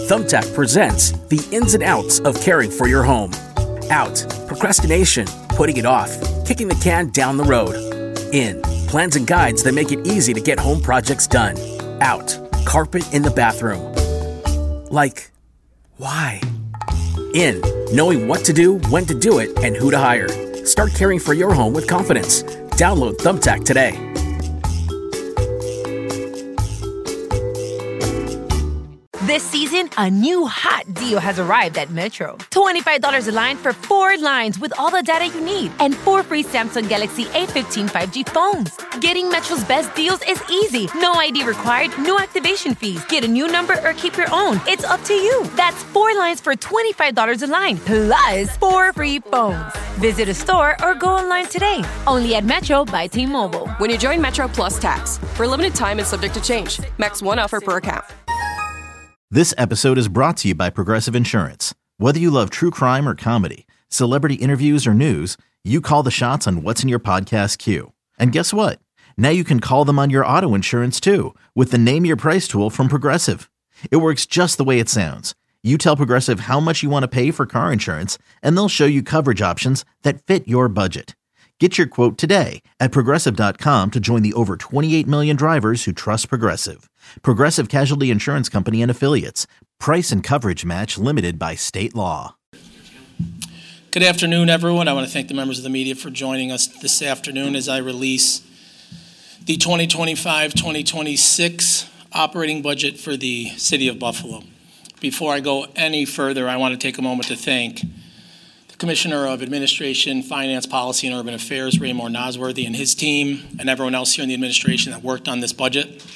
Thumbtack presents the ins and outs of caring for your home. Out, procrastination, putting it off, kicking the can down the road. In, plans and guides that make it easy to get home projects done. Out, carpet in the bathroom. Like, why? In, knowing what to do, when to do it, and who to hire. Start caring for your home with confidence. Download Thumbtack today. This season, a new hot deal has arrived at Metro. $25 a line for 4 lines with all the data you need and 4 free Samsung Galaxy A15 5G phones. Getting Metro's best deals is easy. No ID required, no activation fees. Get a new number or keep your own. It's up to you. That's 4 lines for $25 a line, plus 4 free phones. Visit a store or go online today. Only at Metro by T-Mobile. When you join Metro Plus Tax, for a limited time and subject to change. Max 1 offer per account. This episode is brought to you by Progressive Insurance. Whether you love true crime or comedy, celebrity interviews or news, you call the shots on what's in your podcast queue. And guess what? Now you can call them on your auto insurance too with the Name Your Price tool from Progressive. It works just the way it sounds. You tell Progressive how much you want to pay for car insurance, and they'll show you coverage options that fit your budget. Get your quote today at Progressive.com to join the over 28 million drivers who trust Progressive. Progressive Casualty Insurance Company and Affiliates. Price and coverage match limited by state law. Good afternoon, everyone. I want to thank the members of the media for joining us this afternoon as I release the 2025-2026 operating budget for the City of Buffalo. Before I go any further, I want to take a moment to thank Commissioner of Administration, Finance, Policy, and Urban Affairs, Raymore Nosworthy, and his team, and everyone else here in the administration that worked on this budget.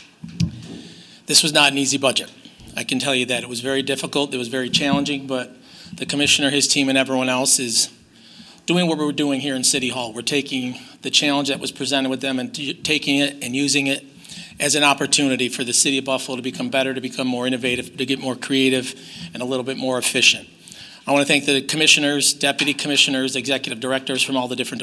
This was not an easy budget. I can tell you that. It was very difficult. It was very challenging, but the commissioner, his team, and everyone else is doing what we're doing here in City Hall. We're taking the challenge that was presented with them and taking it and using it as an opportunity for the City of Buffalo to become better, to become more innovative, to get more creative, and a little bit more efficient. I want to thank the commissioners, deputy commissioners, executive directors from all the different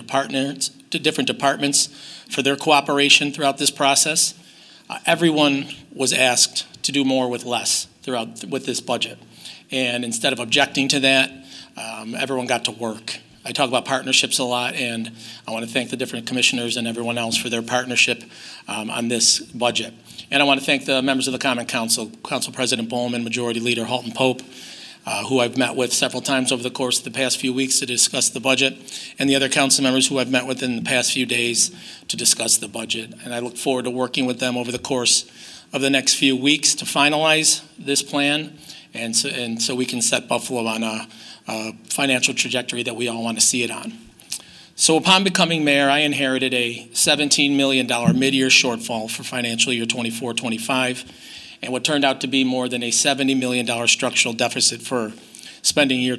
departments for their cooperation throughout this process. Everyone was asked to do more with less with this budget. And instead of objecting to that, everyone got to work. I talk about partnerships a lot, and I want to thank the different commissioners and everyone else for their partnership on this budget. And I want to thank the members of the Common Council, Council President Bowman, Majority Leader Halton Pope, who I've met with several times over the course of the past few weeks to discuss the budget, and the other council members who I've met with in the past few days to discuss the budget. And I look forward to working with them over the course of the next few weeks to finalize this plan, and so we can set Buffalo on a financial trajectory that we all want to see it on. So upon becoming mayor, I inherited a $17 million mid-year shortfall for financial year 24-25, and what turned out to be more than a $70 million structural deficit for spending year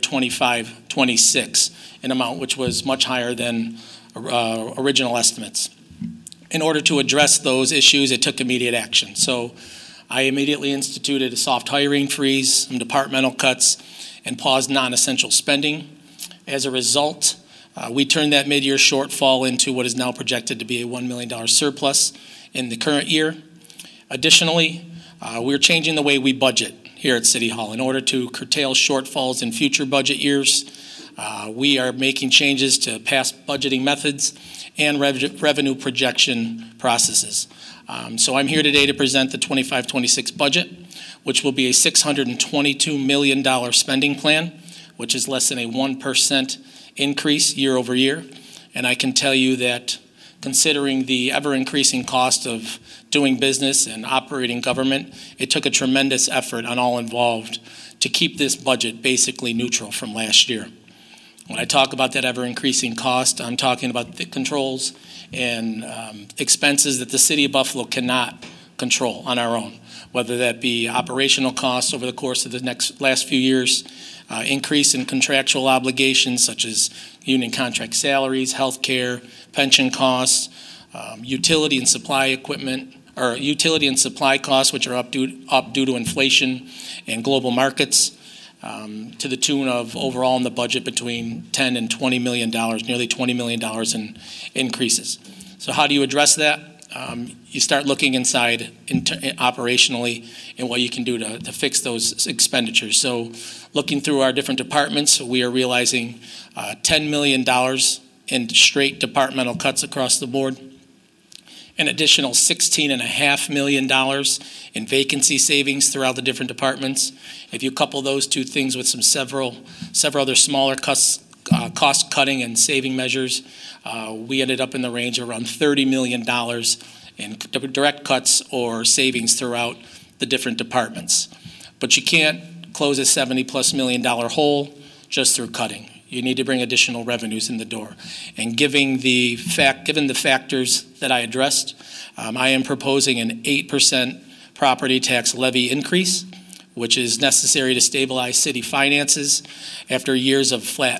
25-26, an amount which was much higher than original estimates. In order to address those issues, it took immediate action. So I immediately instituted a soft hiring freeze, some departmental cuts, and paused non-essential spending. As a result, we turned that mid-year shortfall into what is now projected to be a $1 million surplus in the current year. Additionally, we're changing the way we budget here at City Hall. In order to curtail shortfalls in future budget years, we are making changes to past budgeting methods and revenue projection processes. So I'm here today to present the 25-26 budget, which will be a $622 million spending plan, which is less than a 1% increase year over year. And I can tell you that considering the ever-increasing cost of doing business and operating government, it took a tremendous effort on all involved to keep this budget basically neutral from last year. When I talk about that ever-increasing cost, I'm talking about the controls and expenses that the City of Buffalo cannot control on our own, whether that be operational costs over the course of the last few years, increase in contractual obligations such as union contract salaries, health care, pension costs, utility and supply costs, which are up due to inflation and global markets, to the tune of overall in the budget between $10 and $20 million, nearly $20 million in increases. So how do you address that? you start looking inside operationally and what you can do to fix those expenditures. So looking through our different departments, we are realizing $10 million in straight departmental cuts across the board, an additional $16.5 million in vacancy savings throughout the different departments. If you couple those two things with several other smaller cost-cutting and saving measures, we ended up in the range of around $30 million in direct cuts or savings throughout the different departments. But you can't close a $70+ million hole just through cutting. You need to bring additional revenues in the door. And given the factors that I addressed, I am proposing an 8% property tax levy increase, which is necessary to stabilize city finances after years of flat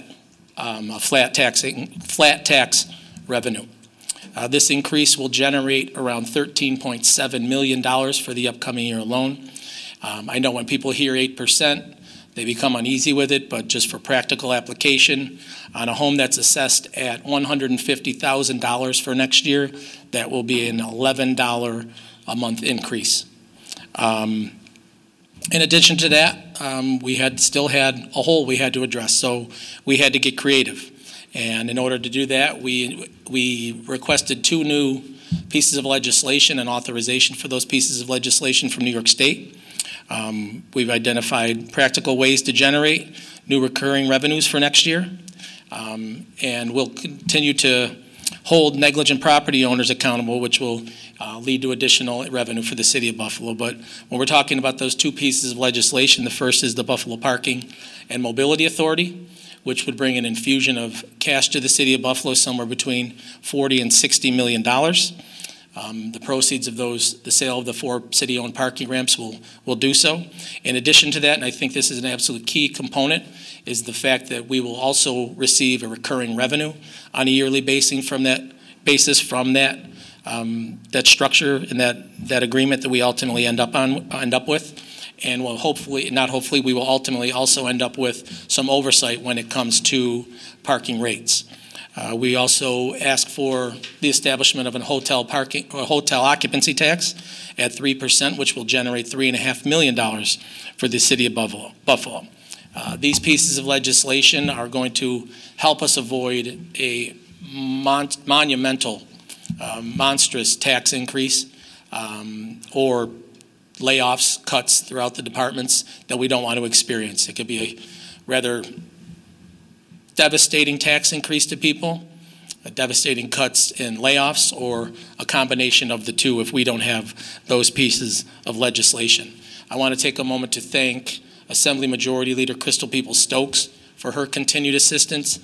tax revenue. This increase will generate around $13.7 million for the upcoming year alone. I know when people hear 8%, they become uneasy with it, but just for practical application, on a home that's assessed at $150,000 for next year, that will be an $11 a month increase. In addition to that, we still had a hole we had to address, so we had to get creative. And in order to do that, we requested 2 new pieces of legislation and authorization for those pieces of legislation from New York State. We've identified practical ways to generate new recurring revenues for next year, and we'll continue to hold negligent property owners accountable, which will lead to additional revenue for the city of Buffalo. But when we're talking about those 2 pieces of legislation, the first is the Buffalo Parking and Mobility Authority, which would bring an infusion of cash to the city of Buffalo somewhere between $40 and $60 million. The proceeds of the sale of the 4 city-owned parking ramps will do so. In addition to that, and I think this is an absolute key component, is the fact that we will also receive a recurring revenue on a yearly basis from that structure and that agreement that we ultimately end up with. And we will ultimately also end up with some oversight when it comes to parking rates. We also ask for the establishment of a hotel occupancy tax at 3%, which will generate $3.5 million for the city of Buffalo. These pieces of legislation are going to help us avoid a monumental, monstrous tax increase or layoffs, cuts throughout the departments that we don't want to experience. It could be a rather devastating tax increase to people, a devastating cuts in layoffs, or a combination of the two if we don't have those pieces of legislation. I want to take a moment to thank Assembly Majority Leader Crystal Peoples-Stokes for her continued assistance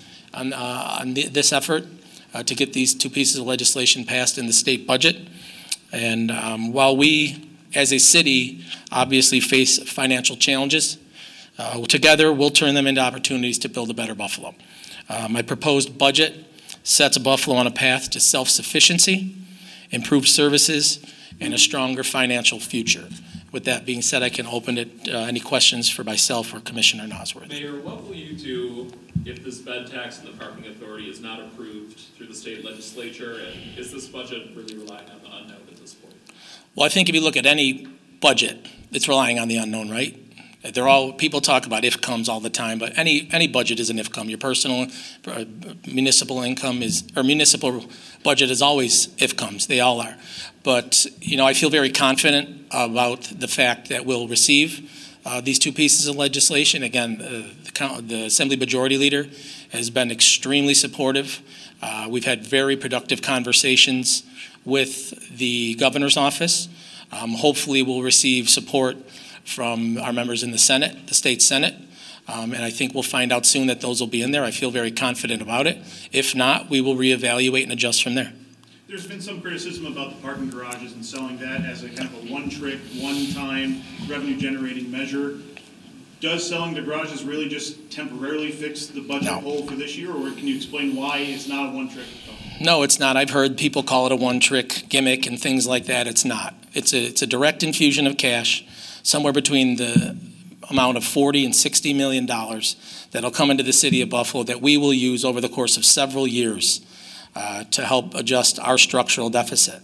on this effort to get these 2 pieces of legislation passed in the state budget. And while we, as a city, obviously face financial challenges, together we'll turn them into opportunities to build a better Buffalo. My proposed budget sets Buffalo on a path to self-sufficiency, improved services, and a stronger financial future. With that being said, I can open it any questions for myself or Commissioner Nosworthy. Mayor, what will you do if this bed tax and the parking authority is not approved through the state legislature? And is this budget really relying on the unknown at this point? Well, I think if you look at any budget, it's relying on the unknown, right? People talk about if-comes all the time, but any budget is an if-come. Your personal municipal municipal budget is always if-comes. They all are. But, I feel very confident about the fact that we'll receive these 2 pieces of legislation. Again, the Assembly Majority Leader has been extremely supportive. We've had very productive conversations with the governor's office. Hopefully we'll receive support from our members in the Senate, the state Senate, and I think we'll find out soon that those will be in there. I feel very confident about it. If not, we will reevaluate and adjust from there. There's been some criticism about the parking garages and selling that as a kind of a one-trick, one-time revenue-generating measure. Does selling the garages really just temporarily fix the budget hole for this year, or can you explain why it's not a one-trick? No, it's not. I've heard people call it a one-trick gimmick and things like that. It's not. It's a direct infusion of cash, somewhere between the amount of $40 and $60 million that'll come into the city of Buffalo that we will use over the course of several years to help adjust our structural deficit.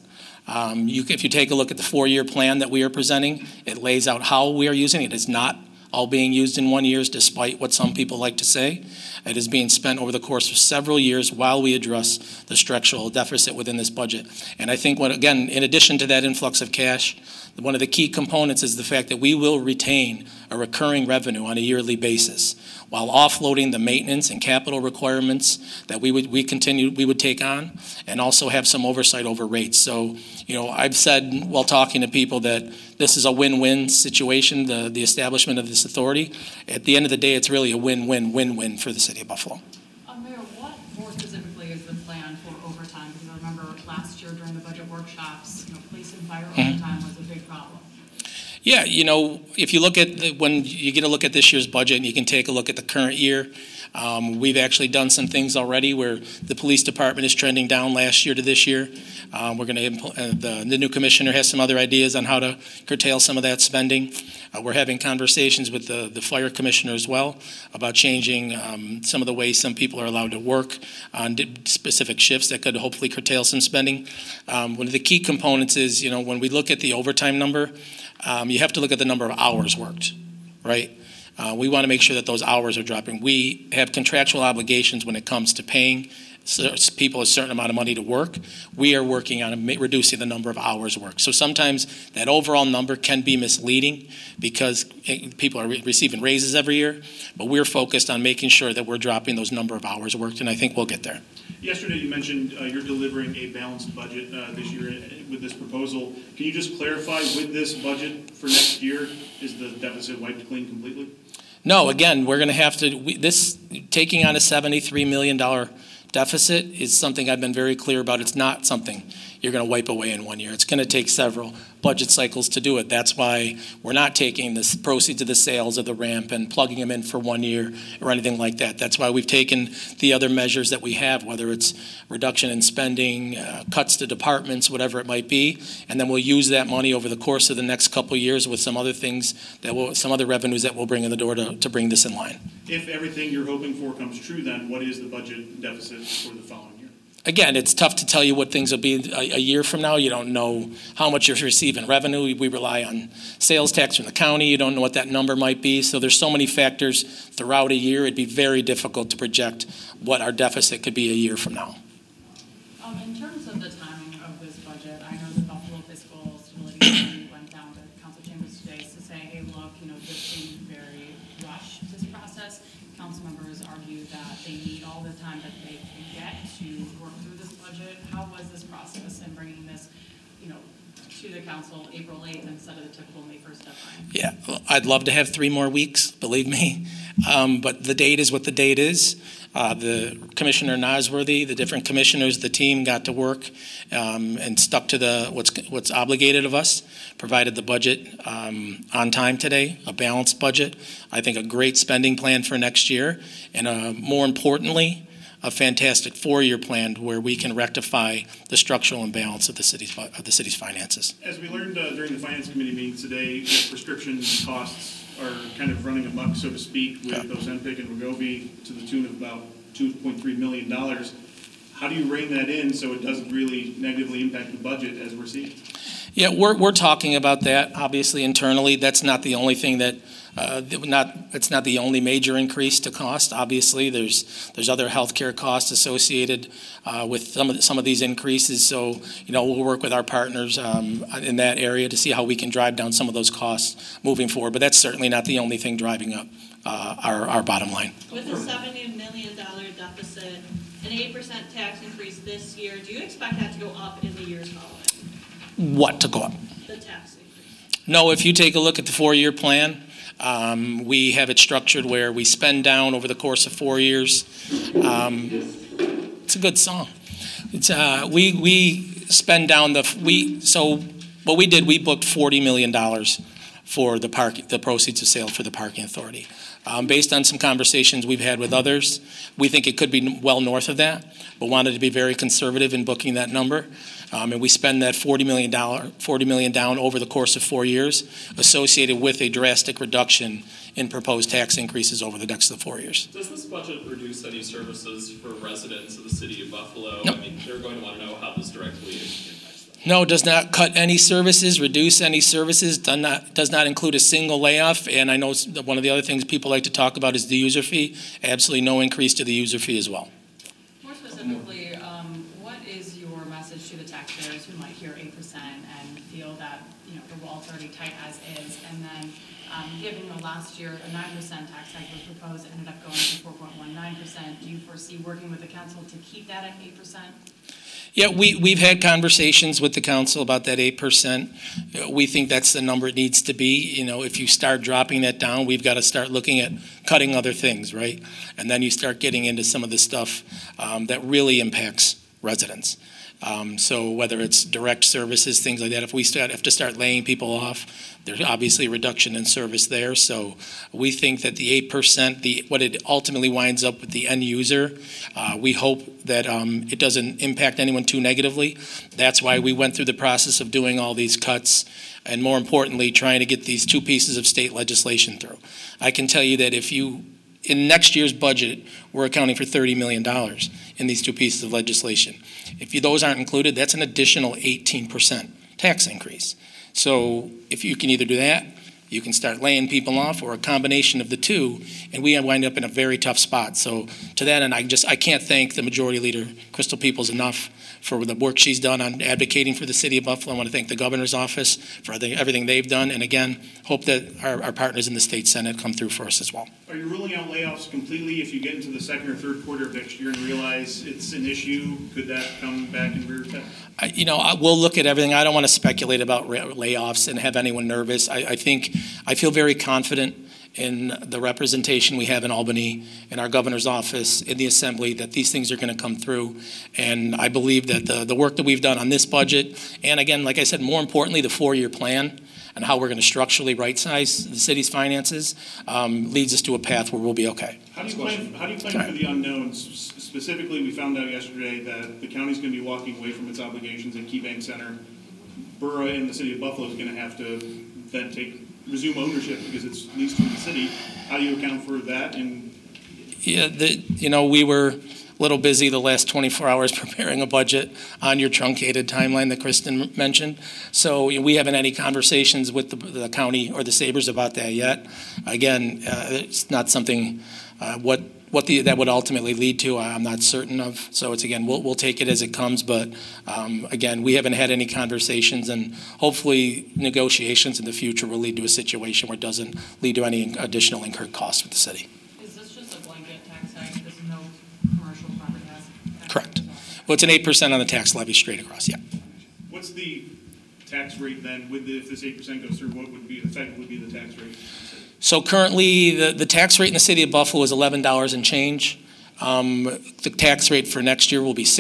If you take a look at the 4-year plan that we are presenting, it lays out how we are using it. It's not all being used in 1 year, despite what some people like to say. It is being spent over the course of several years while we address the structural deficit within this budget. And I think, again, in addition to that influx of cash, one of the key components is the fact that we will retain a recurring revenue on a yearly basis while offloading the maintenance and capital requirements that we would take on, and also have some oversight over rates. So, I've said while talking to people that this is a win-win situation, the establishment of this authority. At the end of the day, it's really a win-win-win-win for the city of Buffalo. Mayor, what more specifically is the plan for overtime? Because I remember last year during the budget workshops, police and fire overtime was a big problem. Yeah, if you look at when you get a look at this year's budget, and you can take a look at the current year, we've actually done some things already where the police department is trending down last year to this year. We're going to the new commissioner has some other ideas on how to curtail some of that spending. We're having conversations with the fire commissioner as well about changing some of the ways some people are allowed to work on specific shifts that could hopefully curtail some spending. One of the key components is, when we look at the overtime number, you have to look at the number of hours worked, right? We want to make sure that those hours are dropping. We have contractual obligations when it comes to paying people a certain amount of money to work. We are working on reducing the number of hours worked. So sometimes that overall number can be misleading because people are receiving raises every year, but we're focused on making sure that we're dropping those number of hours worked, and I think we'll get there. Yesterday you mentioned you're delivering a balanced budget this year with this proposal. Can you just clarify, with this budget for next year, is the deficit wiped clean completely? No, again, we're going to have to, taking on a $73 million deficit is something I've been very clear about. It's not something you're going to wipe away in 1 year. It's going to take several budget cycles to do it. That's why we're not taking the proceeds of the sales of the ramp and plugging them in for 1 year or anything like that. That's why we've taken the other measures that we have, whether it's reduction in spending, cuts to departments, whatever it might be, and then we'll use that money over the course of the next couple of years with some other things some other revenues that we'll bring in the door to bring this in line. If everything you're hoping for comes true, then what is the budget deficit for the following year? Again, it's tough to tell you what things will be a year from now. You don't know how much you're receiving revenue. We rely on sales tax from the county. You don't know what that number might be. So there's so many factors throughout a year. It'd be very difficult to project what our deficit could be a year from now. In terms of the timing of this budget, I know the Buffalo Fiscal Stability Committee went down to council chambers today to say, hey, look, this seemed very rushed, this process. Council members argue that they need all the time that they can get to work through this budget. How was this process in bringing this, to the council April 8th instead of the typical May 1st deadline? Yeah, well, I'd love to have 3 more weeks, believe me. But the date is what the date is. The Commissioner Nosworthy, the different commissioners, the team got to work and stuck to what's obligated of us, provided the budget on time today, a balanced budget. I think a great spending plan for next year, and more importantly, a fantastic 4-year plan where we can rectify the structural imbalance of the city's finances. As we learned during the Finance Committee meetings today, prescription costs are kind of running amok, so to speak, with Ozempic and Wegovy to the tune of about $2.3 million. How do you rein that in so it doesn't really negatively impact the budget as we're seeing? Yeah, we're talking about that, obviously, internally. That's not the only thing that it's not the only major increase to cost. Obviously, there's other healthcare costs associated with some of these increases. So, we'll work with our partners in that area to see how we can drive down some of those costs moving forward. But that's certainly not the only thing driving up our bottom line. With a $70 million deficit, an 8% tax increase this year, do you expect that to go up in the years following? What to go up? The tax increase. No, if you take a look at the 4-year plan, we have it structured where we spend down over the course of 4 years. It's a good song. It's we spend down so what we did, we booked $40 million for the proceeds of sale for the parking authority. Based on some conversations we've had with others, we think it could be well north of that, but wanted to be very conservative in booking that number. And we spend that $40 million down over the course of 4 years, associated with a drastic reduction in proposed tax increases over the next 4 years. Does this budget reduce any services for residents of the city of Buffalo? Nope. I mean, they're going to want to know how this directly impacts them. No, does not cut any services, reduce any services, does not include a single layoff. And I know one of the other things people like to talk about is the user fee. Absolutely no increase to the user fee as well. More specifically, what is your message to the taxpayers who might hear 8% and feel that the wall's already tight as is? And then given last year a 9% tax hike was proposed, ended up going to 4.19%, do you foresee working with the council to keep that at 8%? Yeah, we've had conversations with the council about that 8%. We think that's the number it needs to be. If you start dropping that down, we've got to start looking at cutting other things, right? And then you start getting into some of the stuff that really impacts residents. So whether it's direct services, things like that, if we have to start laying people off, there's obviously a reduction in service there. So we think that the 8%, what it ultimately winds up with the end user, we hope that it doesn't impact anyone too negatively. That's why we went through the process of doing all these cuts and, more importantly, trying to get these two pieces of state legislation through. I can tell you that in next year's budget, we're accounting for $30 million in these two pieces of legislation. If those aren't included, that's an additional 18% tax increase. So if you can either do that, you can start laying people off, or a combination of the two, and we wind up in a very tough spot. So to that end, I can't thank the Majority Leader, Crystal Peoples, enough for the work she's done on advocating for the city of Buffalo. I want to thank the governor's office for everything they've done, and again, hope that our partners in the state Senate come through for us as well. Are you ruling out layoffs completely if you get into the second or third quarter of next year and realize it's an issue? Could that come back in rear step? We'll look at everything. I don't want to speculate about layoffs and have anyone nervous. I feel very confident in the representation we have in Albany, in our governor's office, in the assembly, that these things are going to come through. And I believe that the work that we've done on this budget, and again, like I said, more importantly, the 4-year plan and how we're going to structurally right-size the city's finances leads us to a path where we'll be okay. How do you plan for the unknowns? Specifically, we found out yesterday that the county's going to be walking away from its obligations at KeyBank Center. Borough and the city of Buffalo is going to have to then resume ownership because it's leased from the city. How do you account for that? We were a little busy the last 24 hours preparing a budget on your truncated timeline that Kristen mentioned. So we haven't had any conversations with the county or the Sabres about that yet. Again, it's not something that would ultimately lead to, I'm not certain of. So it's, again, we'll take it as it comes. But again, we haven't had any conversations, and hopefully negotiations in the future will lead to a situation where it doesn't lead to any additional incurred costs with the city. Is this just a blanket tax hike? There's no commercial property tax? Correct. Well, it's an 8% on the tax levy straight across, yeah. What's the tax rate then? If this 8% goes through, what would be the tax rate? So currently, the tax rate in the city of Buffalo is $11 and change. The tax rate for next year will be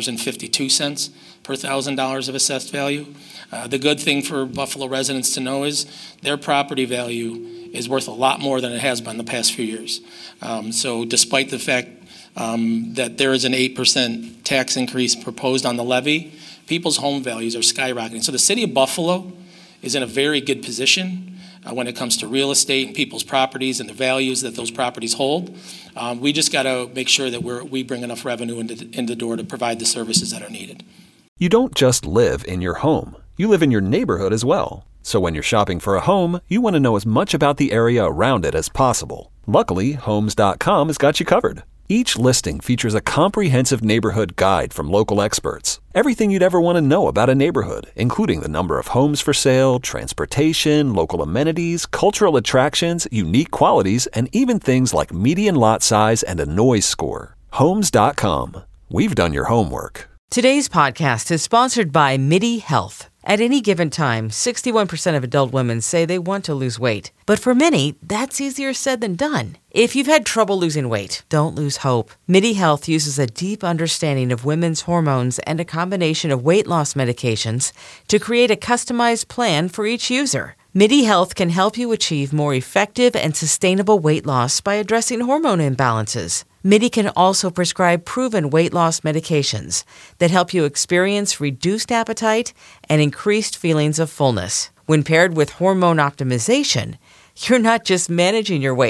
$6.52 per $1,000 of assessed value. The good thing for Buffalo residents to know is their property value is worth a lot more than it has been the past few years. So despite the fact that there is an 8% tax increase proposed on the levy, people's home values are skyrocketing. So the city of Buffalo is in a very good position when it comes to real estate and people's properties and the values that those properties hold. We just got to make sure that we bring enough revenue in the door to provide the services that are needed. You don't just live in your home. You live in your neighborhood as well. So when you're shopping for a home, you want to know as much about the area around it as possible. Luckily, Homes.com has got you covered. Each listing features a comprehensive neighborhood guide from local experts. Everything you'd ever want to know about a neighborhood, including the number of homes for sale, transportation, local amenities, cultural attractions, unique qualities, and even things like median lot size and a noise score. Homes.com. We've done your homework. Today's podcast is sponsored by MIDI Health. At any given time, 61% of adult women say they want to lose weight. But for many, that's easier said than done. If you've had trouble losing weight, don't lose hope. MIDI Health uses a deep understanding of women's hormones and a combination of weight loss medications to create a customized plan for each user. MIDI Health can help you achieve more effective and sustainable weight loss by addressing hormone imbalances. MIDI can also prescribe proven weight loss medications that help you experience reduced appetite and increased feelings of fullness. When paired with hormone optimization, you're not just managing your weight,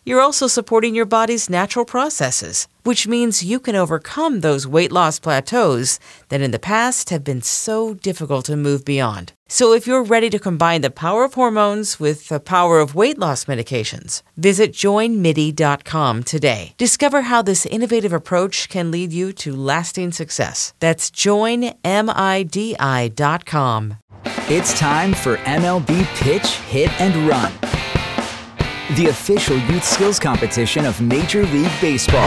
You're also supporting your body's natural processes, which means you can overcome those weight loss plateaus that in the past have been so difficult to move beyond. So if you're ready to combine the power of hormones with the power of weight loss medications, visit joinmidi.com today. Discover how this innovative approach can lead you to lasting success. That's joinmidi.com. It's time for MLB Pitch, Hit, and Run, the official youth skills competition of Major League Baseball.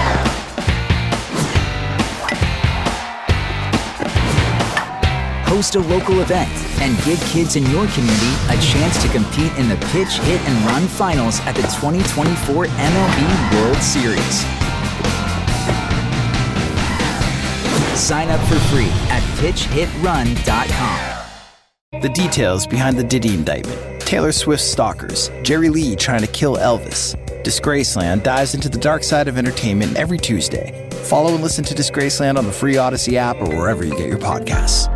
Host a local event and give kids in your community a chance to compete in the Pitch, Hit, and Run finals at the 2024 MLB World Series. Sign up for free at pitchhitrun.com. The details behind the Diddy indictment, Taylor Swift's stalkers, Jerry Lee trying to kill Elvis. Disgraceland dives into the dark side of entertainment every Tuesday. Follow and listen to Disgraceland on the free Odyssey app or wherever you get your podcasts.